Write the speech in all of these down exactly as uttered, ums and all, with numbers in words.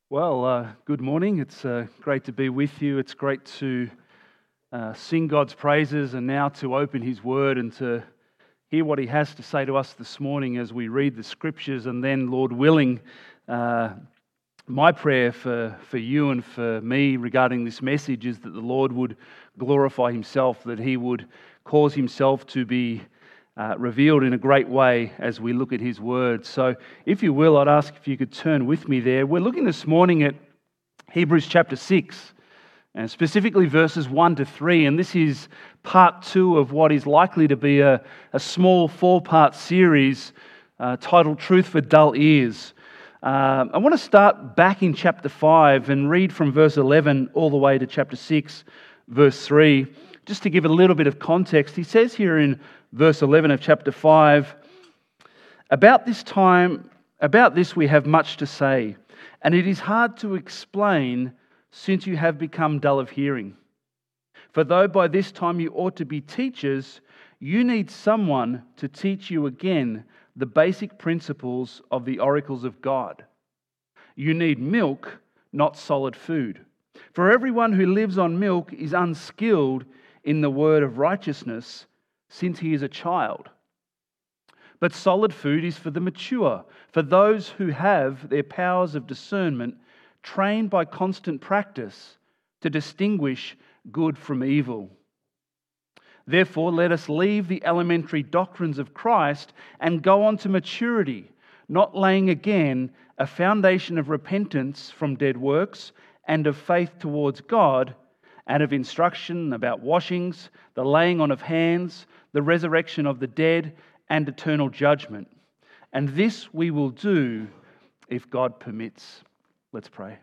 Well, uh, good morning. It's uh, great to be with you. It's great to uh, sing God's praises and now to open His Word and to hear what He has to say to us this morning as we read the Scriptures. And then, Lord willing, uh, my prayer for, for you and for me regarding this message is that the Lord would glorify Himself, that He would cause Himself to be Uh, revealed in a great way as we look at His Word. So if you will, I'd ask if you could turn with me there. We're looking this morning at Hebrews chapter six, and specifically verses one to three, and this is part two of what is likely to be a, a small four-part series uh, titled Truth for Dull Ears. Uh, I want to start back in chapter five and read from verse eleven all the way to chapter six, verse three, just to give a little bit of context. He says here in verse eleven of chapter five, about this time, about this we have much to say, and it is hard to explain since you have become dull of hearing. For though by this time you ought to be teachers, you need someone to teach you again the basic principles of the oracles of God. You need milk, not solid food. For everyone who lives on milk is unskilled in the word of righteousness, since he is a child. But solid food is for the mature, for those who have their powers of discernment trained by constant practice to distinguish good from evil. Therefore, let us leave the elementary doctrines of Christ and go on to maturity, not laying again a foundation of repentance from dead works and of faith towards God, and of instruction about washings, the laying on of hands, the resurrection of the dead, and eternal judgment. And this we will do if God permits. Let's pray.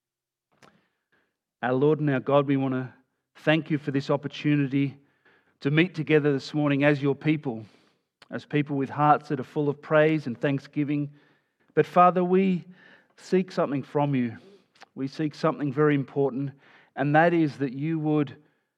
Our Lord and our God, we want to thank you for this opportunity to meet together this morning as your people, as people with hearts that are full of praise and thanksgiving. But Father, we seek something from you. We seek something very important, and that is that you would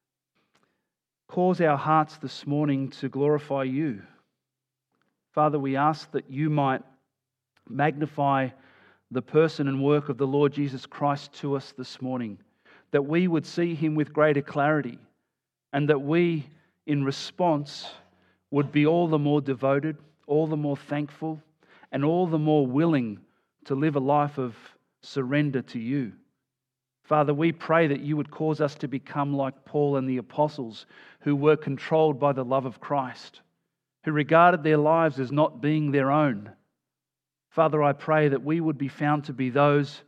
cause our hearts this morning to glorify you. Father, we ask that you might magnify the person and work of the Lord Jesus Christ to us this morning, that we would see him with greater clarity, and that we, in response, would be all the more devoted, all the more thankful, and all the more willing to live a life of surrender to you. Father, we pray that you would cause us to become like Paul and the apostles, who were controlled by the love of Christ, who regarded their lives as not being their own. Father, I pray that we would be found to be those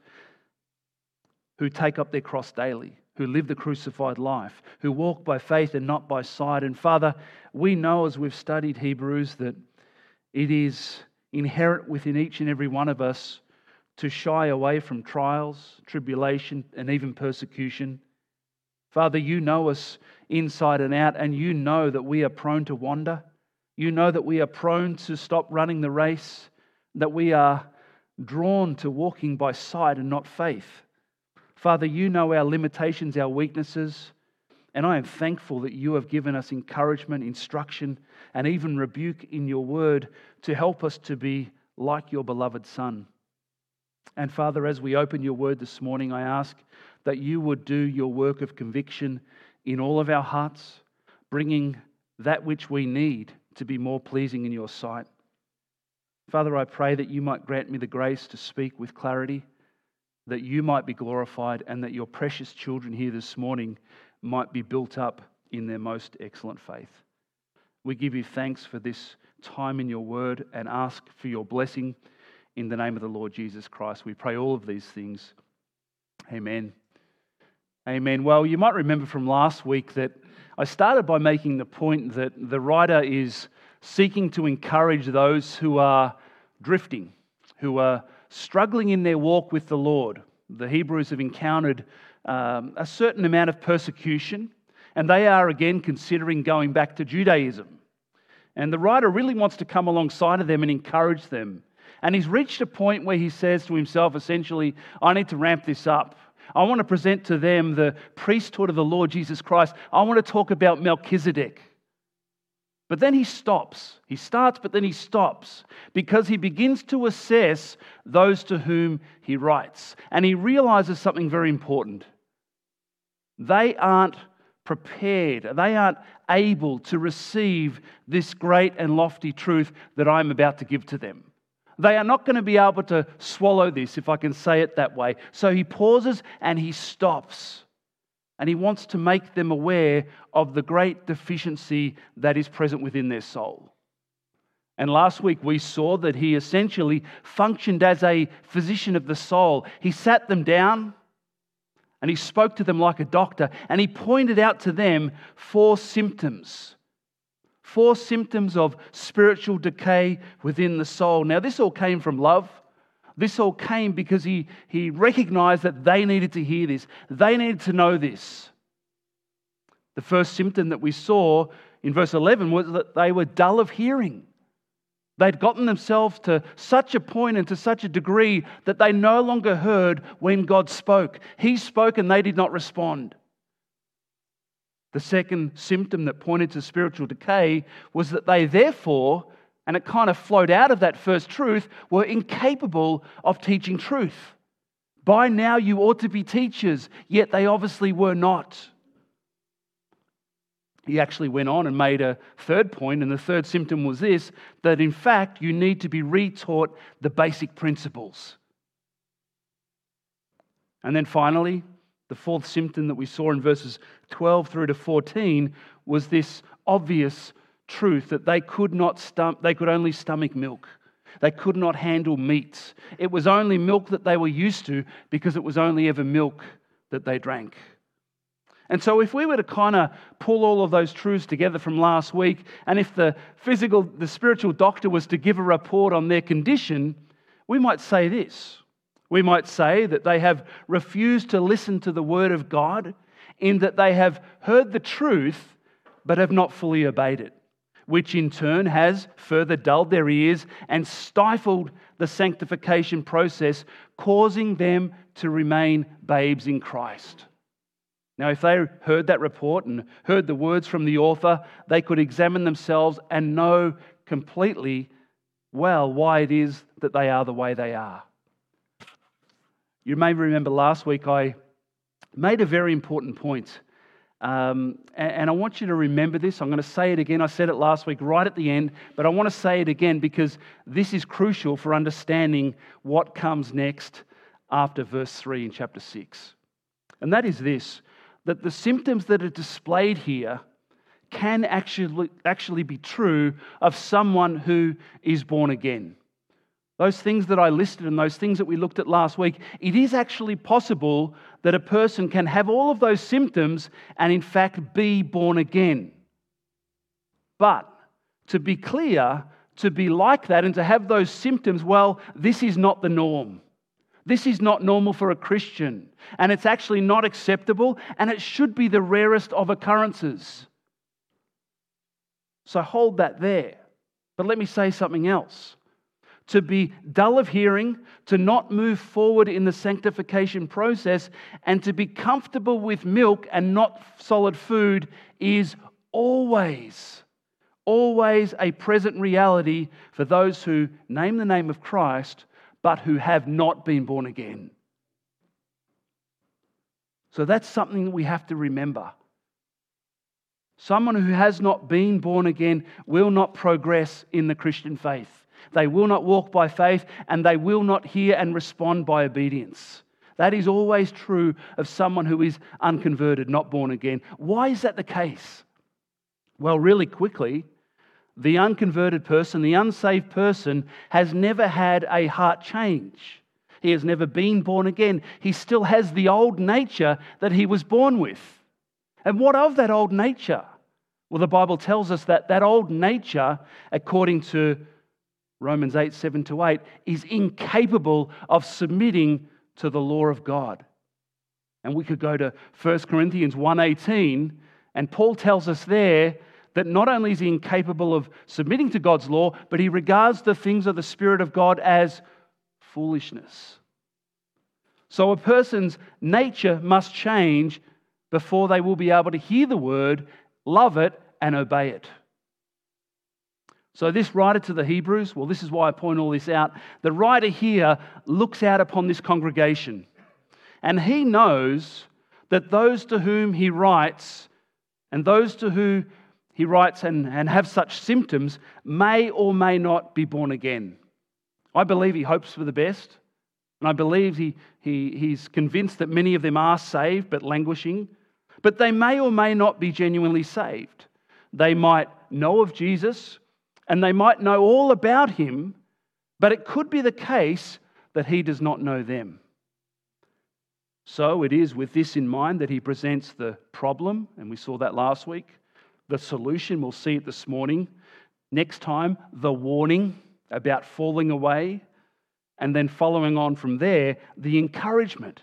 who take up their cross daily, who live the crucified life, who walk by faith and not by sight. And Father, we know as we've studied Hebrews that it is inherent within each and every one of us to shy away from trials, tribulation, and even persecution. Father, you know us inside and out, and you know that we are prone to wander. You know that we are prone to stop running the race, that we are drawn to walking by sight and not faith. Father, you know our limitations, our weaknesses, and I am thankful that you have given us encouragement, instruction, and even rebuke in your word to help us to be like your beloved Son. And Father, as we open your word this morning, I ask that you would do your work of conviction in all of our hearts, bringing that which we need to be more pleasing in your sight. Father, I pray that you might grant me the grace to speak with clarity, that you might be glorified, and that your precious children here this morning might be built up in their most excellent faith. We give you thanks for this time in your word and ask for your blessing in the name of the Lord Jesus Christ. We pray all of these things. Amen. Amen. Well, you might remember from last week that I started by making the point that the writer is seeking to encourage those who are drifting, who are struggling in their walk with the Lord. The Hebrews have encountered um, a certain amount of persecution, and they are again considering going back to Judaism. And the writer really wants to come alongside of them and encourage them. And he's reached a point where he says to himself, essentially, I need to ramp this up. I want to present to them the priesthood of the Lord Jesus Christ. I want to talk about Melchizedek. But then he stops. He starts, but then he stops because he begins to assess those to whom he writes. And he realizes something very important. They aren't prepared. They aren't able to receive this great and lofty truth that I'm about to give to them. They are not going to be able to swallow this, if I can say it that way. So he pauses and he stops. And he wants to make them aware of the great deficiency that is present within their soul. And last week we saw that he essentially functioned as a physician of the soul. He sat them down and he spoke to them like a doctor, and he pointed out to them four symptoms. Four symptoms of spiritual decay within the soul. Now, this all came from love. This all came because he, he recognized that they needed to hear this. They needed to know this. The first symptom that we saw in verse eleven was that they were dull of hearing. They'd gotten themselves to such a point and to such a degree that they no longer heard when God spoke. He spoke and they did not respond. The second symptom that pointed to spiritual decay was that they therefore, and it kind of flowed out of that first truth, were incapable of teaching truth. By now you ought to be teachers, yet they obviously were not. He actually went on and made a third point, and the third symptom was this, that in fact you need to be retaught the basic principles. And then finally, the fourth symptom that we saw in verses twelve through to fourteen was this obvious truth that they could not stom- they could only stomach milk. They could not handle meat. It was only milk that they were used to because it was only ever milk that they drank. And so if we were to kind of pull all of those truths together from last week, and if the physical, the spiritual doctor was to give a report on their condition, we might say this. We might say that they have refused to listen to the word of God, in that they have heard the truth but have not fully obeyed it, which in turn has further dulled their ears and stifled the sanctification process, causing them to remain babes in Christ. Now, if they heard that report and heard the words from the author, they could examine themselves and know completely well why it is that they are the way they are. You may remember last week I made a very important point. Um, and, and I want you to remember this. I'm going to say it again. I said it last week right at the end, but I want to say it again because this is crucial for understanding what comes next after verse three in chapter six. And that is this, that the symptoms that are displayed here can actually, actually be true of someone who is born again. Those things that I listed and those things that we looked at last week, it is actually possible that a person can have all of those symptoms and in fact be born again. But to be clear, to be like that and to have those symptoms, well, this is not the norm. This is not normal for a Christian, and it's actually not acceptable, and it should be the rarest of occurrences. So hold that there. But let me say something else. To be dull of hearing, to not move forward in the sanctification process, and to be comfortable with milk and not solid food is always, always a present reality for those who name the name of Christ, but who have not been born again. So that's something that we have to remember. Someone who has not been born again will not progress in the Christian faith. They will not walk by faith, and they will not hear and respond by obedience. That is always true of someone who is unconverted, not born again. Why is that the case? Well, really quickly, the unconverted person, the unsaved person, has never had a heart change. He has never been born again. He still has the old nature that he was born with. And what of that old nature? Well, the Bible tells us that that old nature, according to Romans eight, seven to eight, is incapable of submitting to the law of God. And we could go to First Corinthians one eighteen, and Paul tells us there that not only is he incapable of submitting to God's law, but he regards the things of the Spirit of God as foolishness. So a person's nature must change before they will be able to hear the word, love it, and obey it. So this writer to the Hebrews, well, this is why I point all this out. The writer here looks out upon this congregation, and he knows that those to whom he writes and those to whom he writes and, and have such symptoms may or may not be born again. I believe he hopes for the best, and I believe he, he, he's convinced that many of them are saved but languishing, but they may or may not be genuinely saved. They might know of Jesus, and they might know all about him, but it could be the case that he does not know them. So it is with this in mind that he presents the problem, and we saw that last week, the solution, we'll see it this morning. Next time, the warning about falling away, and then following on from there, the encouragement.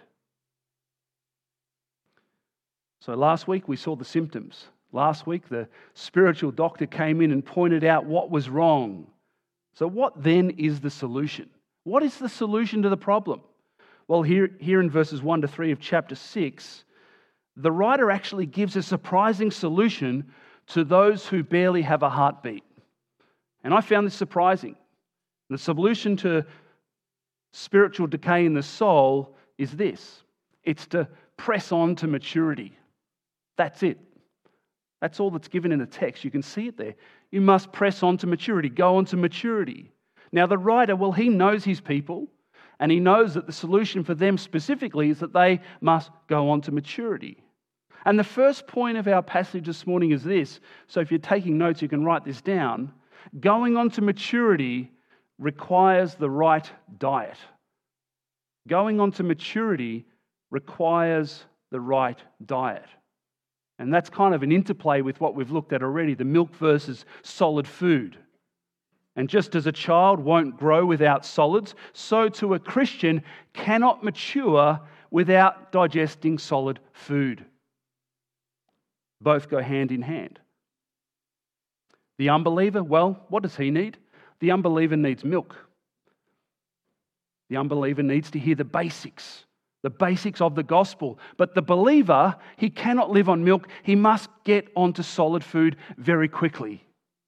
So last week we saw the symptoms. Last week, the spiritual doctor came in and pointed out what was wrong. So what then is the solution? What is the solution to the problem? Well, here, here in verses one to three of chapter six, the writer actually gives a surprising solution to those who barely have a heartbeat. And I found this surprising. The solution to spiritual decay in the soul is this. It's to press on to maturity. That's it. That's all that's given in the text. You can see it there. You must press on to maturity. Go on to maturity. Now the writer, well, he knows his people, and he knows that the solution for them specifically is that they must go on to maturity. And the first point of our passage this morning is this. So if you're taking notes, you can write this down. Going on to maturity requires the right diet. Going on to maturity requires the right diet. And that's kind of an interplay with what we've looked at already, the milk versus solid food. And just as a child won't grow without solids, so too a Christian cannot mature without digesting solid food. Both go hand in hand. The unbeliever, well, what does he need? The unbeliever needs milk. The unbeliever needs to hear the basics. The basics of the gospel. But the believer, he cannot live on milk. He must get onto solid food very quickly.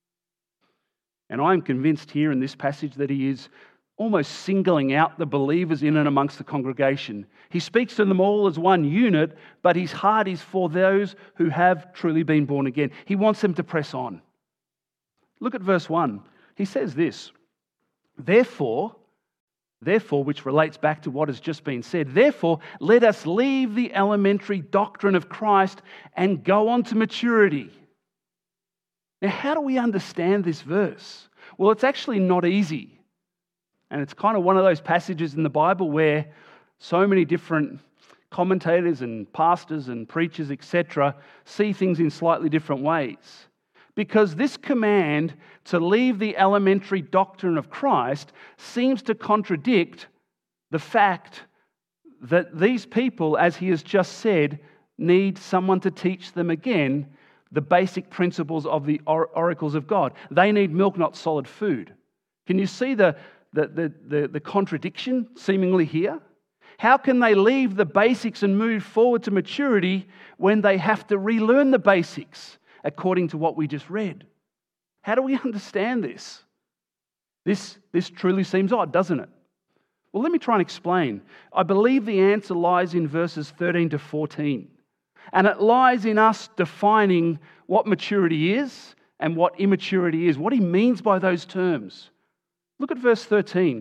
And I'm convinced here in this passage that he is almost singling out the believers in and amongst the congregation. He speaks to them all as one unit, but his heart is for those who have truly been born again. He wants them to press on. Look at verse one. He says this, Therefore, Therefore, which relates back to what has just been said, therefore, let us leave the elementary doctrine of Christ and go on to maturity. Now, how do we understand this verse? Well, it's actually not easy. And it's kind of one of those passages in the Bible where so many different commentators and pastors and preachers, et cetera, see things in slightly different ways. Because this command to leave the elementary doctrine of Christ seems to contradict the fact that these people, as he has just said, need someone to teach them again the basic principles of the or- oracles of God. They need milk, not solid food. Can you see the, the, the, the, the contradiction seemingly here? How can they leave the basics and move forward to maturity when they have to relearn the basics according to what we just read? How do we understand this? This, this truly seems odd, doesn't it? Well, let me try and explain. I believe the answer lies in verses thirteen to fourteen. And it lies in us defining what maturity is and what immaturity is, what he means by those terms. Look at verse thirteen.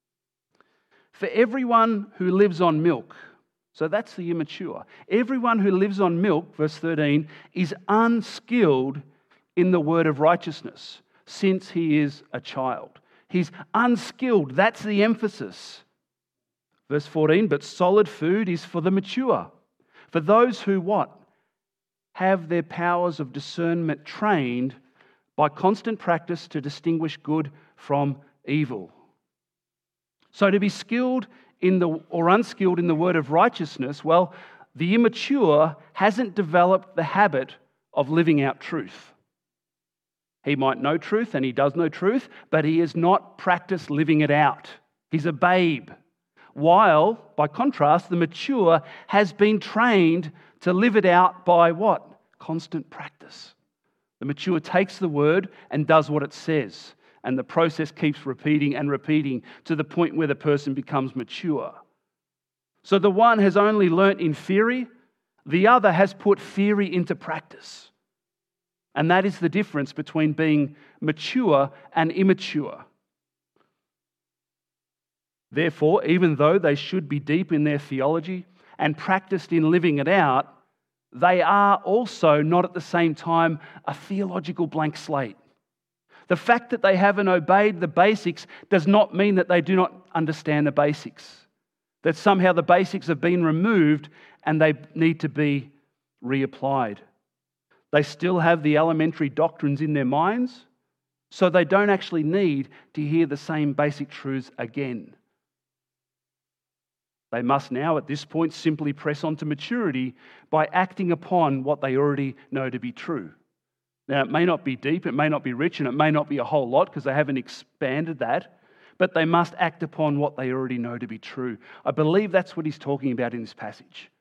For everyone who lives on milk, so that's the immature. Everyone who lives on milk, verse thirteen, is unskilled in the word of righteousness, since he is a child. He's unskilled. That's the emphasis. Verse fourteen, but solid food is for the mature, for those who what? Have their powers of discernment trained by constant practice to distinguish good from evil. So to be skilled in the or unskilled in the word of righteousness, well, the immature hasn't developed the habit of living out truth. He might know truth, and he does know truth, but he has not practiced living it out. He's a babe. While, by contrast, the mature has been trained to live it out by what? Constant practice. The mature takes the word and does what it says. And the process keeps repeating and repeating to the point where the person becomes mature. So the one has only learnt in theory, the other has put theory into practice. And that is the difference between being mature and immature. Therefore, even though they should be deep in their theology and practiced in living it out, they are also not at the same time a theological blank slate. The fact that they haven't obeyed the basics does not mean that they do not understand the basics, that somehow the basics have been removed and they need to be reapplied. They still have the elementary doctrines in their minds, so they don't actually need to hear the same basic truths again. They must now, at this point, simply press on to maturity by acting upon what they already know to be true. Now, it may not be deep, it may not be rich, and it may not be a whole lot because they haven't expanded that, but they must act upon what they already know to be true. I believe that's what he's talking about in this passage.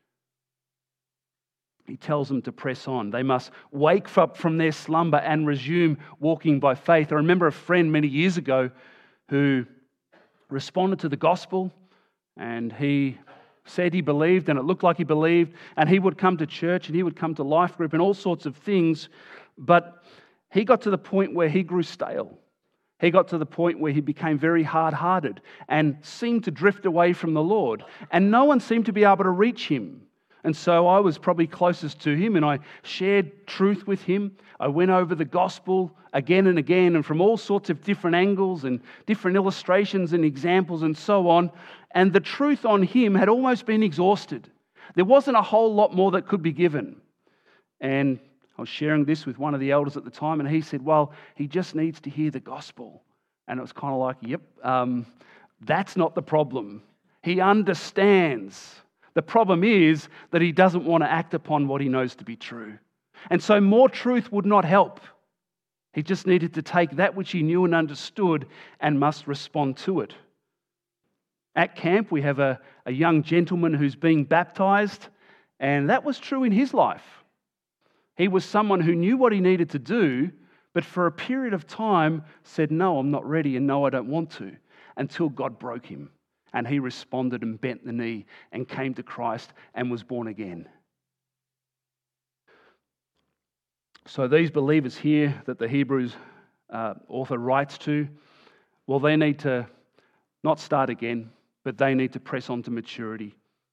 He tells them to press on. They must wake up from their slumber and resume walking by faith. I remember a friend many years ago who responded to the gospel, and he said he believed, and it looked like he believed, and he would come to church and he would come to life group and all sorts of things, but he got to the point where he grew stale. He got to the point where he became very hard-hearted and seemed to drift away from the Lord, and no one seemed to be able to reach him. And so I was probably closest to him, and I shared truth with him. I went over the gospel again and again, and from all sorts of different angles and different illustrations and examples and so on. And the truth on him had almost been exhausted. There wasn't a whole lot more that could be given. And I was sharing this with one of the elders at the time, and he said, well, he just needs to hear the gospel. And it was kind of like, yep, um, that's not the problem. He understands. The problem is that he doesn't want to act upon what he knows to be true. And so more truth would not help. He just needed to take that which he knew and understood and must respond to it. At camp, we have a, a young gentleman who's being baptized, and that was true in his life. He was someone who knew what he needed to do, but for a period of time said, no, I'm not ready, and no, I don't want to, until God broke him. And he responded and bent the knee and came to Christ and was born again. So these believers here that the Hebrews uh, author writes to, well, they need to not start again, but they need to press on to maturity.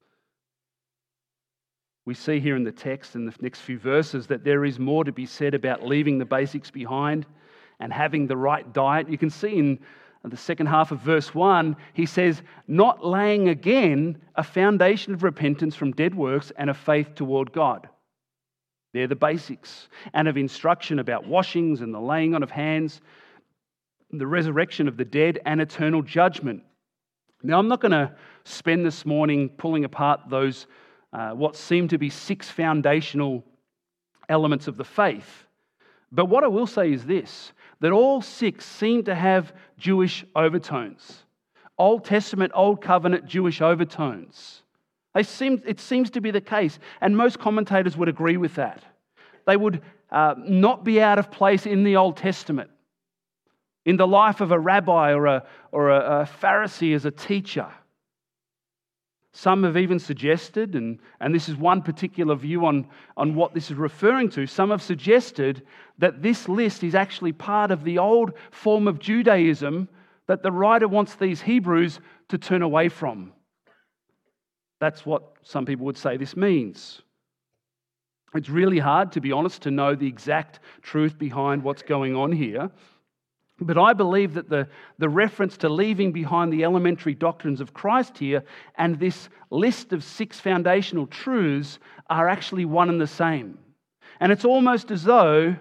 We see here in the text in the next few verses that there is more to be said about leaving the basics behind and having the right diet. You can see in the second half of verse one, he says, not laying again a foundation of repentance from dead works and of faith toward God. They're the basics. And of instruction about washings and the laying on of hands, the resurrection of the dead and eternal judgment. Now, I'm not going to spend this morning pulling apart those, uh, what seem to be six foundational elements of the faith. But what I will say is this, that all six seem to have Jewish overtones. Old Testament, Old Covenant Jewish overtones. They seem, it seems to be the case, and most commentators would agree with that. They would uh, not be out of place in the Old Testament, in the life of a rabbi or a, or a, a Pharisee as a teacher. Some have even suggested, and, and this is one particular view on, on what this is referring to, some have suggested that this list is actually part of the old form of Judaism that the writer wants these Hebrews to turn away from. That's what some people would say this means. It's really hard, to be honest, to know the exact truth behind what's going on here. But I believe that the, the reference to leaving behind the elementary doctrines of Christ here and this list of six foundational truths are actually one and the same. And it's almost as though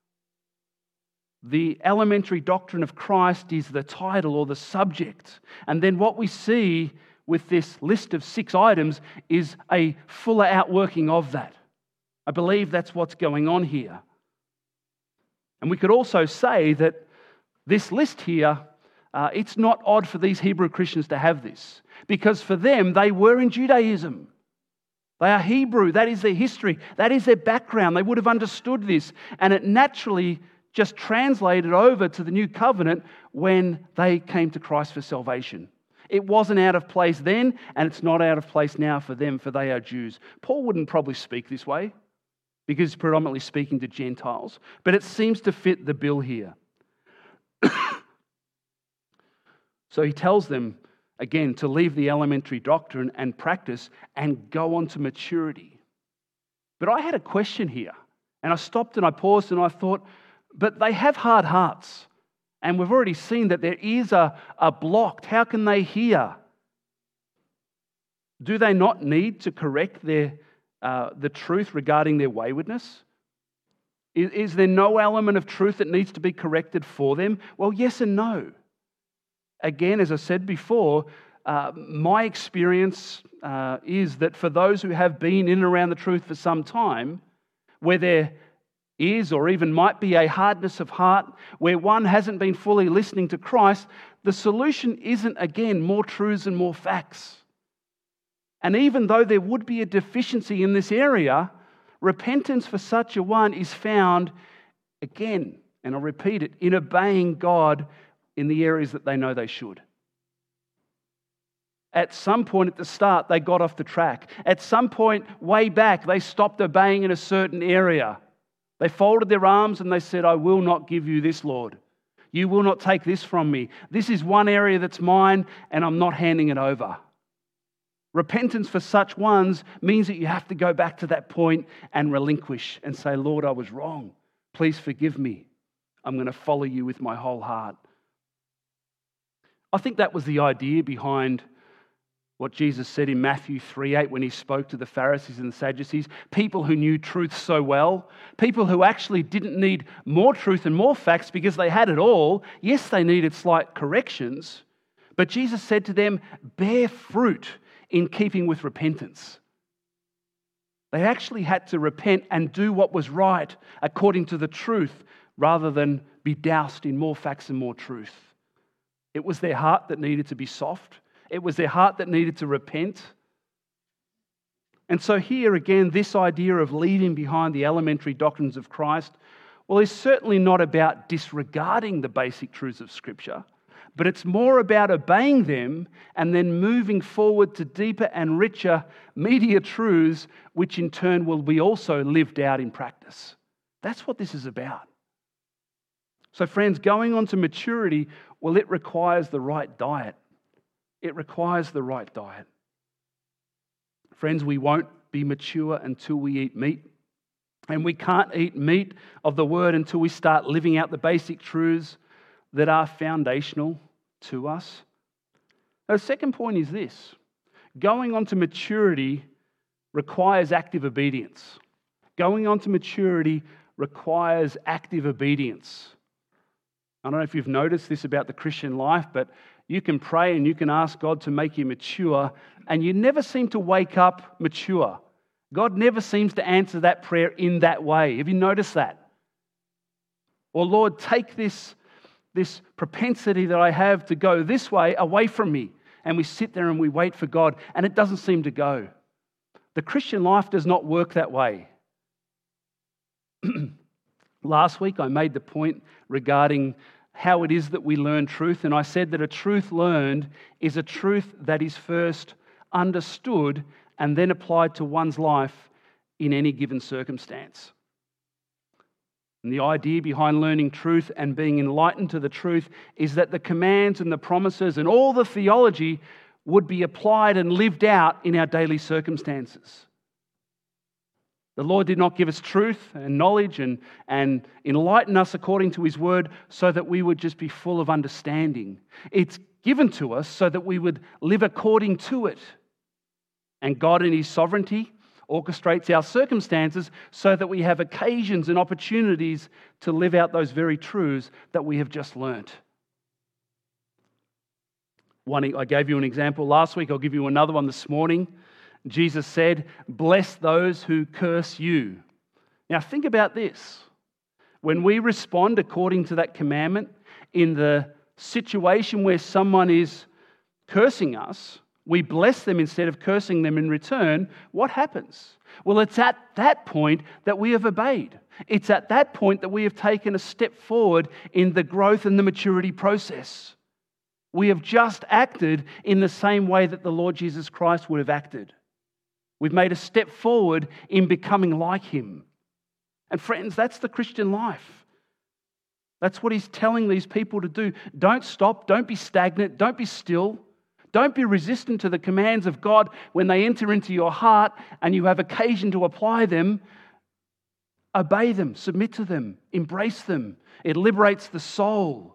the elementary doctrine of Christ is the title or the subject. And then what we see with this list of six items is a fuller outworking of that. I believe that's what's going on here. And we could also say that this list here, uh, it's not odd for these Hebrew Christians to have this, because for them, they were in Judaism. They are Hebrew. That is their history. That is their background. They would have understood this. And it naturally just translated over to the new covenant when they came to Christ for salvation. It wasn't out of place then, and it's not out of place now for them, for they are Jews. Paul wouldn't probably speak this way because he's predominantly speaking to Gentiles, but it seems to fit the bill here. So he tells them, again, to leave the elementary doctrine and practice and go on to maturity. But I had a question here, and I stopped and I paused and I thought, but they have hard hearts, and we've already seen that their ears are, are blocked. How can they hear? Do they not need to correct their uh, the truth regarding their waywardness? Is, is there no element of truth that needs to be corrected for them? Well, yes and no. Again, as I said before, uh, my experience uh, is that for those who have been in and around the truth for some time, where there is or even might be a hardness of heart, where one hasn't been fully listening to Christ, the solution isn't, again, more truths and more facts. And even though there would be a deficiency in this area, repentance for such a one is found, again, and I'll repeat it, in obeying God in the areas that they know they should. At some point at the start, they got off the track. At some point way back, they stopped obeying in a certain area. They folded their arms and they said, I will not give you this, Lord. You will not take this from me. This is one area that's mine and I'm not handing it over. Repentance for such ones means that you have to go back to that point and relinquish and say, Lord, I was wrong. Please forgive me. I'm going to follow you with my whole heart. I think that was the idea behind what Jesus said in Matthew three eight when he spoke to the Pharisees and the Sadducees, people who knew truth so well, people who actually didn't need more truth and more facts because they had it all. Yes, they needed slight corrections, but Jesus said to them, bear fruit in keeping with repentance. They actually had to repent and do what was right according to the truth rather than be doused in more facts and more truth. It was their heart that needed to be soft. It was their heart that needed to repent. And so here again, this idea of leaving behind the elementary doctrines of Christ, well, is certainly not about disregarding the basic truths of Scripture, but it's more about obeying them and then moving forward to deeper and richer, meatier truths, which in turn will be also lived out in practice. That's what this is about. So friends, going on to maturity, well, it requires the right diet. It requires the right diet. Friends, we won't be mature until we eat meat. And we can't eat meat of the Word until we start living out the basic truths that are foundational to us. Now, the second point is this. Going on to maturity requires active obedience. Going on to maturity requires active obedience. I don't know if you've noticed this about the Christian life, but you can pray and you can ask God to make you mature, and you never seem to wake up mature. God never seems to answer that prayer in that way. Have you noticed that? Or, Lord, take this, this propensity that I have to go this way away from me. And we sit there and we wait for God, and it doesn't seem to go. The Christian life does not work that way. Last week I made the point regarding how it is that we learn truth, and I said that a truth learned is a truth that is first understood and then applied to one's life in any given circumstance. And the idea behind learning truth and being enlightened to the truth is that the commands and the promises and all the theology would be applied and lived out in our daily circumstances. The Lord did not give us truth and knowledge and, and enlighten us according to His word so that we would just be full of understanding. It's given to us so that we would live according to it. And God in His sovereignty orchestrates our circumstances so that we have occasions and opportunities to live out those very truths that we have just learnt. One, I gave you an example last week. I'll give you another one this morning. Jesus said, bless those who curse you. Now think about this. When we respond according to that commandment in the situation where someone is cursing us, we bless them instead of cursing them in return, what happens? Well, it's at that point that we have obeyed. It's at that point that we have taken a step forward in the growth and the maturity process. We have just acted in the same way that the Lord Jesus Christ would have acted. We've made a step forward in becoming like Him. And friends, that's the Christian life. That's what He's telling these people to do. Don't stop. Don't be stagnant. Don't be still. Don't be resistant to the commands of God when they enter into your heart and you have occasion to apply them. Obey them, submit to them, embrace them. It liberates the soul.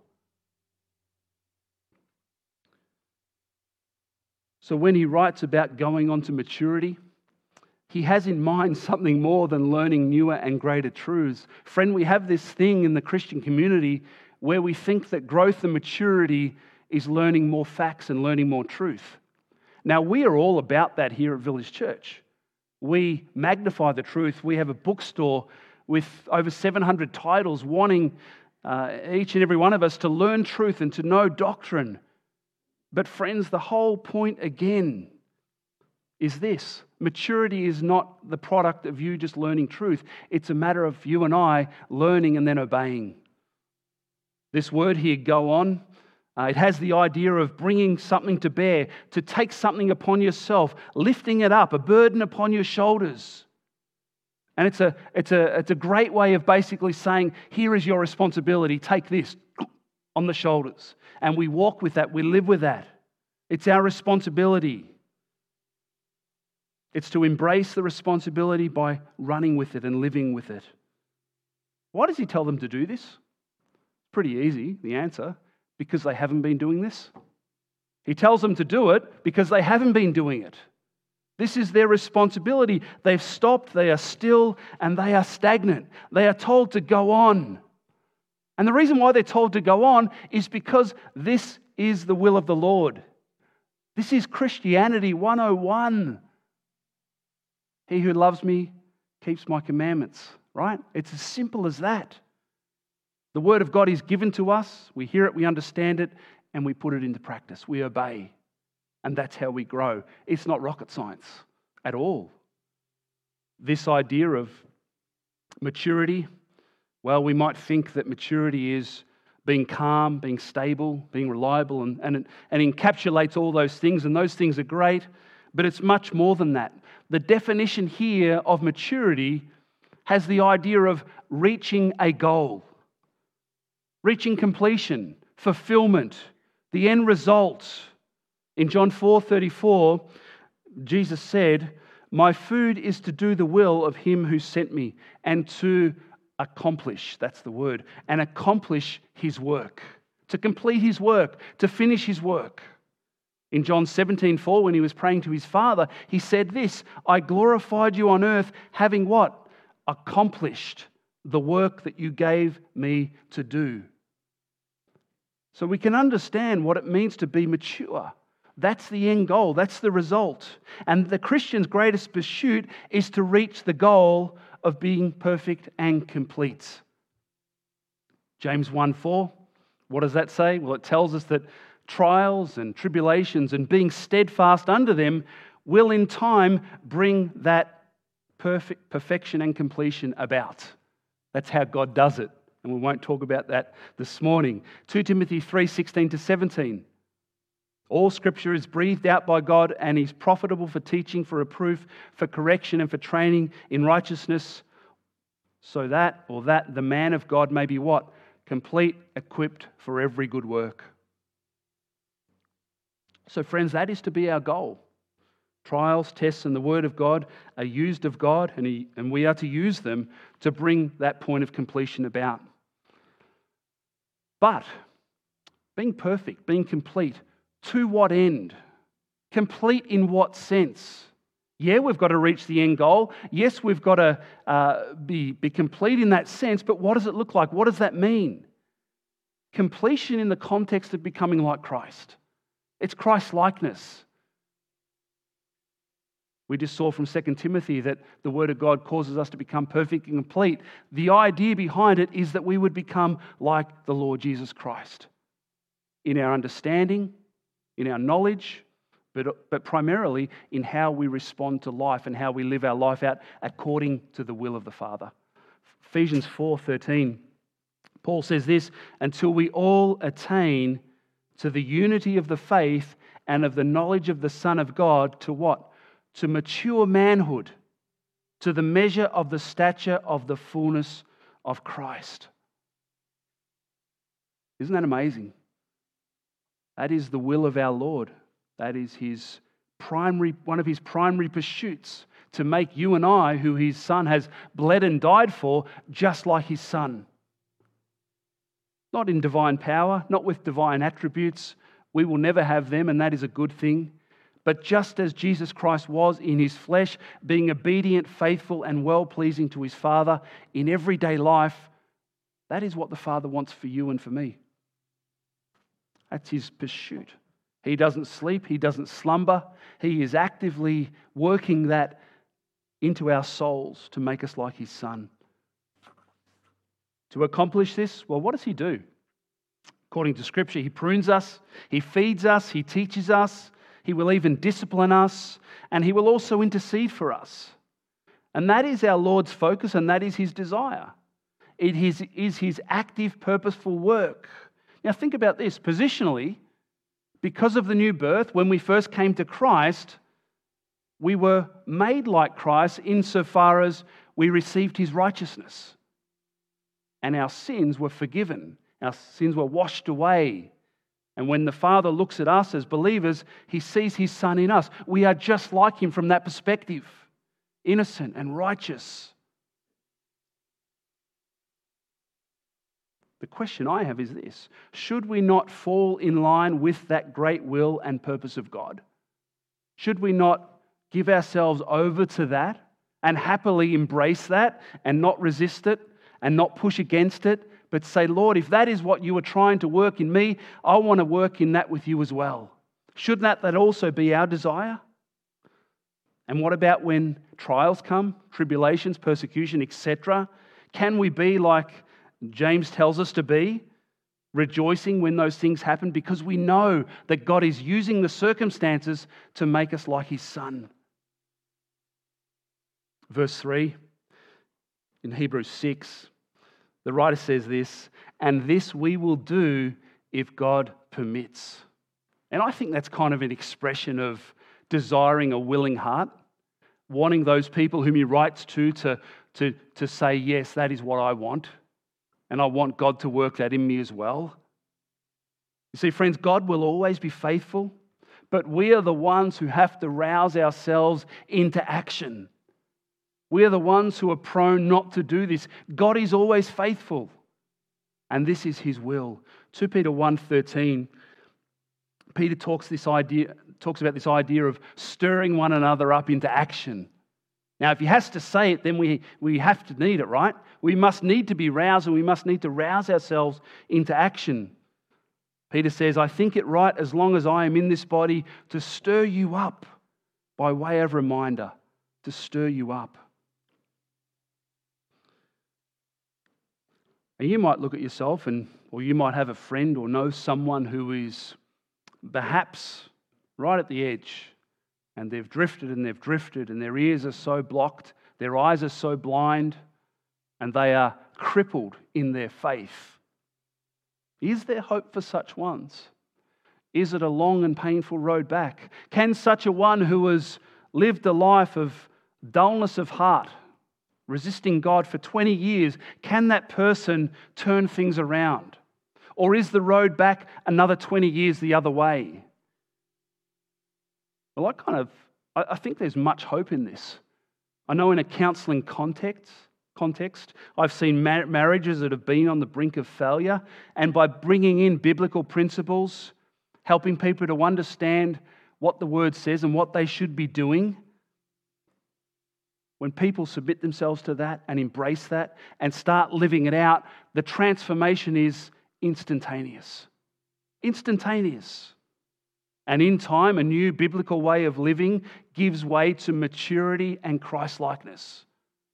So when he writes about going on to maturity, he has in mind something more than learning newer and greater truths. Friend, we have this thing in the Christian community where we think that growth and maturity is learning more facts and learning more truth. Now, we are all about that here at Village Church. We magnify the truth. We have a bookstore with over seven hundred titles wanting uh, each and every one of us to learn truth and to know doctrine. But friends, the whole point again is this. Maturity is not the product of you just learning truth. It's a matter of you and I learning and then obeying. This word here, go on, uh, it has the idea of bringing something to bear, to take something upon yourself, lifting it up, a burden upon your shoulders. And it's a, it's a, it's a great way of basically saying, here is your responsibility, take this on the shoulders. And we walk with that, we live with that. It's our responsibility. It's to embrace the responsibility by running with it and living with it. Why does he tell them to do this? Pretty easy, the answer. Because they haven't been doing this. He tells them to do it because they haven't been doing it. This is their responsibility. They've stopped, they are still, and they are stagnant. They are told to go on. And the reason why they're told to go on is because this is the will of the Lord. This is Christianity one oh one. He who loves me keeps my commandments, right? It's as simple as that. The word of God is given to us. We hear it, we understand it, and we put it into practice. We obey. And that's how we grow. It's not rocket science at all. This idea of maturity, well, we might think that maturity is being calm, being stable, being reliable, and, and, and encapsulates all those things, and those things are great, but it's much more than that. The definition here of maturity has the idea of reaching a goal, reaching completion, fulfillment, the end result. In John four thirty-four, Jesus said, "My food is to do the will of him who sent me and to accomplish," that's the word, and accomplish his work, to complete his work, to finish his work. In John seventeen four, when he was praying to his Father, he said this, "I glorified you on earth, having" what? "Accomplished the work that you gave me to do." So we can understand what it means to be mature. That's the end goal. That's the result. And the Christian's greatest pursuit is to reach the goal of being perfect and complete. James one four, what does that say? Well, it tells us that trials and tribulations and being steadfast under them will in time bring that perfect perfection and completion about. That's how God does it. And we won't talk about that this morning. Second Timothy three sixteen to seventeen. All Scripture is breathed out by God and is profitable for teaching, for reproof, for correction, and for training in righteousness, so that, or that the man of God may be what? Complete, equipped for every good work. So friends, that is to be our goal. Trials, tests, and the Word of God are used of God, and, he, and we are to use them to bring that point of completion about. But being perfect, being complete, to what end? Complete in what sense? Yeah, we've got to reach the end goal. Yes, we've got to uh, be, be complete in that sense, but what does it look like? What does that mean? Completion in the context of becoming like Christ. It's Christ-likeness. We just saw from Second Timothy that the Word of God causes us to become perfect and complete. The idea behind it is that we would become like the Lord Jesus Christ in our understanding, in our knowledge, but, but primarily in how we respond to life and how we live our life out according to the will of the Father. Ephesians four thirteen, Paul says this, until we all attain to the unity of the faith and of the knowledge of the Son of God, to what? To mature manhood, to the measure of the stature of the fullness of Christ. Isn't that amazing? That is the will of our Lord. That is his primary, one of his primary pursuits, to make you and I, who his Son has bled and died for, just like his Son. Not in divine power, not with divine attributes. We will never have them, and that is a good thing. But just as Jesus Christ was in his flesh, being obedient, faithful, and well-pleasing to his Father in everyday life, that is what the Father wants for you and for me. That's his pursuit. He doesn't sleep, he doesn't slumber. He is actively working that into our souls to make us like his Son. To accomplish this, well, what does he do? According to Scripture, he prunes us, he feeds us, he teaches us, he will even discipline us, and he will also intercede for us. And that is our Lord's focus, and that is his desire. It is, is his active, purposeful work. Now think about this. Positionally, because of the new birth, when we first came to Christ, we were made like Christ insofar as we received his righteousness. And our sins were forgiven. Our sins were washed away. And when the Father looks at us as believers, he sees his Son in us. We are just like him from that perspective, innocent and righteous. The question I have is this: should we not fall in line with that great will and purpose of God? Should we not give ourselves over to that and happily embrace that and not resist it and not push against it, but say, Lord, if that is what you are trying to work in me, I want to work in that with you as well. Shouldn't that, that also be our desire? And what about when trials come, tribulations, persecution, et cetera? Can we be like James tells us to be, rejoicing when those things happen, because we know that God is using the circumstances to make us like his Son? Verse three, in Hebrews six, the writer says this, and this we will do if God permits. And I think that's kind of an expression of desiring a willing heart, wanting those people whom he writes to to, to, to say, yes, that is what I want. And I want God to work that in me as well. You see, friends, God will always be faithful, but we are the ones who have to rouse ourselves into action. We are the ones who are prone not to do this. God is always faithful, and this is his will. Second Peter one thirteen, Peter talks this idea talks about this idea of stirring one another up into action. Now, if he has to say it, then we, we have to need it, right? We must need to be roused, and we must need to rouse ourselves into action. Peter says, I think it right, as long as I am in this body, to stir you up by way of reminder, to stir you up. And you might look at yourself, and or you might have a friend or know someone who is perhaps right at the edge, and they've drifted and they've drifted, and their ears are so blocked, their eyes are so blind, and they are crippled in their faith. Is there hope for such ones? Is it a long and painful road back? Can such a one who has lived a life of dullness of heart, resisting God for twenty years, can that person turn things around? Or is the road back another twenty years the other way? Well, I kind of, I think there's much hope in this. I know in a counselling context, context, I've seen mar- marriages that have been on the brink of failure, and by bringing in biblical principles, helping people to understand what the Word says and what they should be doing, when people submit themselves to that and embrace that and start living it out, the transformation is instantaneous. Instantaneous. And in time, a new biblical way of living gives way to maturity and Christ-likeness.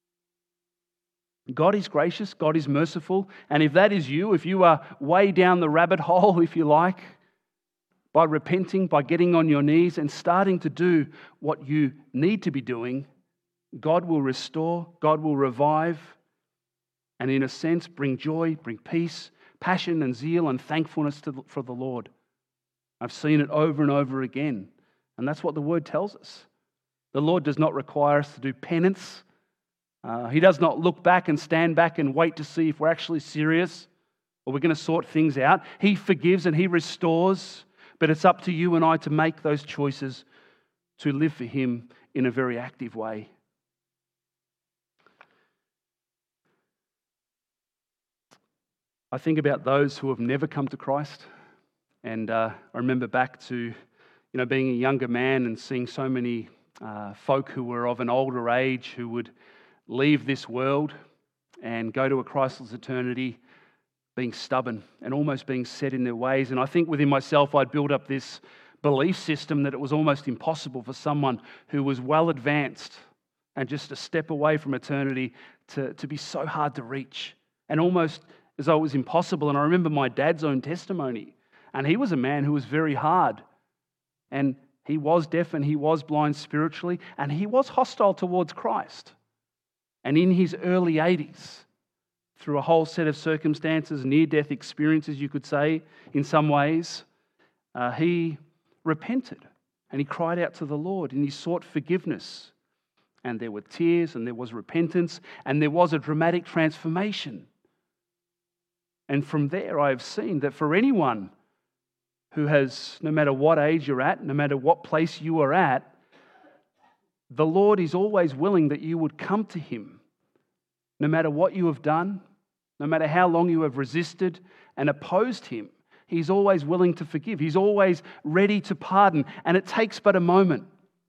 God is gracious, God is merciful, and if that is you, if you are way down the rabbit hole, if you like, by repenting, by getting on your knees and starting to do what you need to be doing, God will restore, God will revive, and in a sense bring joy, bring peace, passion and zeal and thankfulness to, for the Lord. I've seen it over and over again, and that's what the Word tells us. The Lord does not require us to do penance. Uh, he does not look back and stand back and wait to see if we're actually serious or we're going to sort things out. He forgives and He restores, but it's up to you and I to make those choices to live for Him in a very active way. I think about those who have never come to Christ, and uh, I remember back to, you know, being a younger man and seeing so many uh, folk who were of an older age who would leave this world and go to a Christless eternity, being stubborn and almost being set in their ways. And I think within myself, I'd built up this belief system that it was almost impossible for someone who was well advanced and just a step away from eternity to, to be so hard to reach, and almost as though it was impossible. And I remember my dad's own testimony, and he was a man who was very hard, and he was deaf and he was blind spiritually, and he was hostile towards Christ. And in his early eighties, through a whole set of circumstances, near-death experiences, you could say, in some ways, uh, he repented and he cried out to the Lord and he sought forgiveness. And there were tears and there was repentance and there was a dramatic transformation. And from there, I have seen that for anyone who has, no matter what age you're at, no matter what place you are at, the Lord is always willing that you would come to Him. No matter what you have done, no matter how long you have resisted and opposed Him, He's always willing to forgive. He's always ready to pardon. And it takes but a moment.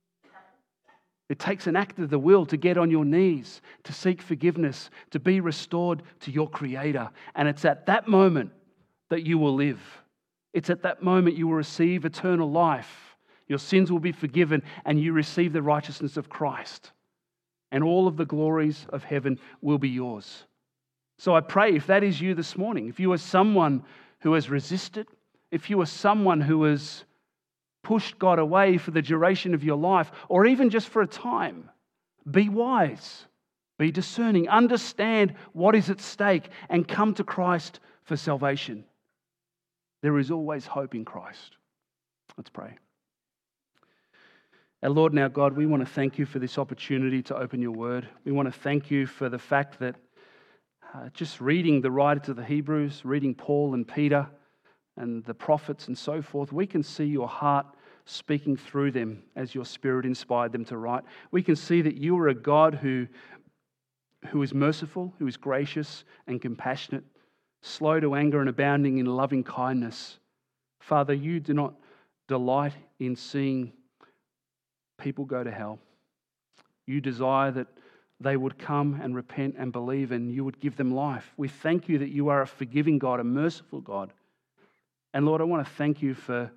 It takes an act of the will to get on your knees, to seek forgiveness, to be restored to your Creator. And it's at that moment that you will live. It's at that moment you will receive eternal life. Your sins will be forgiven and you receive the righteousness of Christ. And all of the glories of heaven will be yours. So I pray, if that is you this morning, if you are someone who has resisted, if you are someone who has pushed God away for the duration of your life, or even just for a time, be wise, be discerning, understand what is at stake, and come to Christ for salvation. There is always hope in Christ. Let's pray. Our Lord and our God, we want to thank you for this opportunity to open your word. We want to thank you for the fact that uh, just reading the writer to the Hebrews, reading Paul and Peter and the prophets and so forth, we can see your heart speaking through them as your Spirit inspired them to write. We can see that you are a God who, who is merciful, who is gracious and compassionate, slow to anger and abounding in loving kindness. Father, you do not delight in seeing people go to hell. You desire that they would come and repent and believe, and you would give them life. We thank you that you are a forgiving God, a merciful God. And Lord, I want to thank you for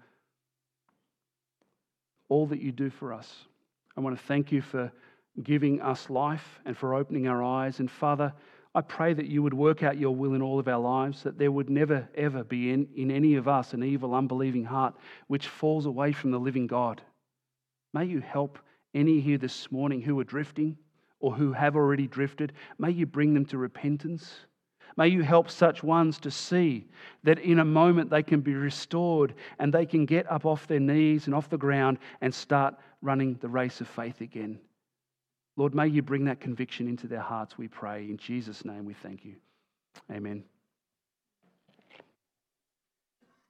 all that you do for us. I want to thank you for giving us life and for opening our eyes. And Father, I pray that you would work out your will in all of our lives, that there would never, ever be in, in any of us an evil, unbelieving heart which falls away from the living God. May you help any here this morning who are drifting or who have already drifted. May you bring them to repentance. May you help such ones to see that in a moment they can be restored and they can get up off their knees and off the ground and start running the race of faith again. Lord, may you bring that conviction into their hearts, we pray. In Jesus' name we thank you. Amen.